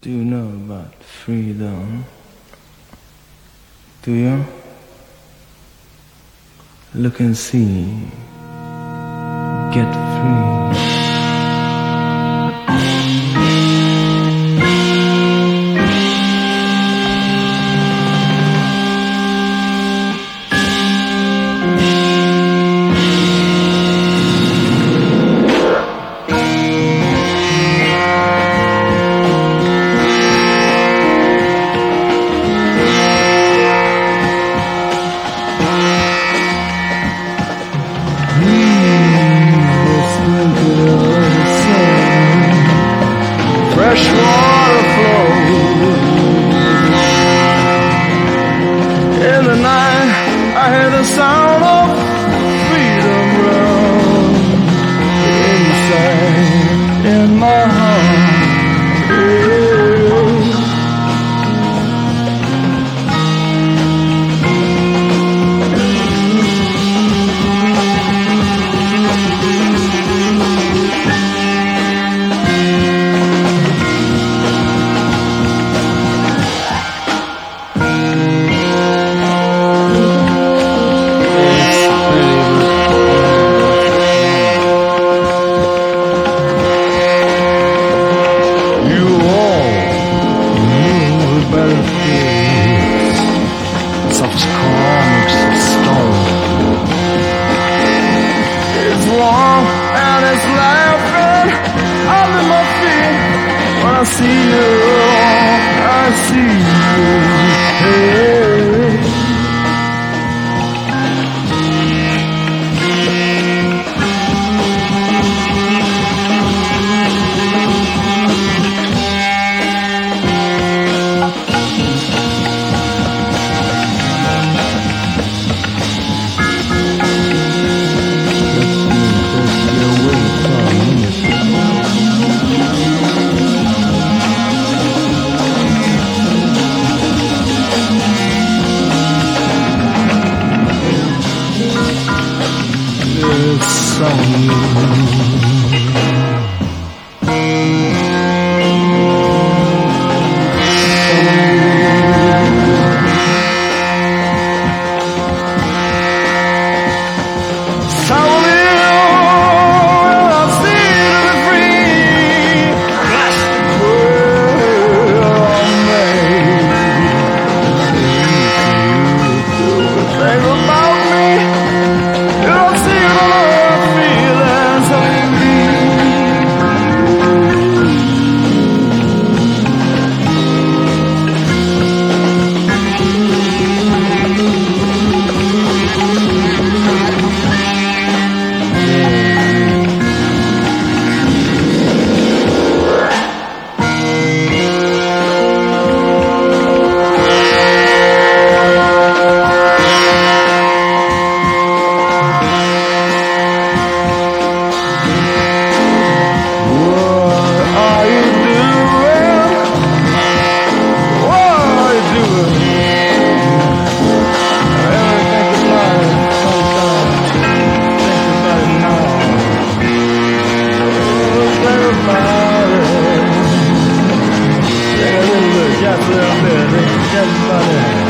Do you know about freedom? Do you? Look and see. Get free. Fresh water flows. In the night I hear the sound of freedom run inside in my heart. Such comics of stone. It's warm and it's laughing under my feet. When I see you, I see you. Hey. It's on you. Just a little bit, just a little bit.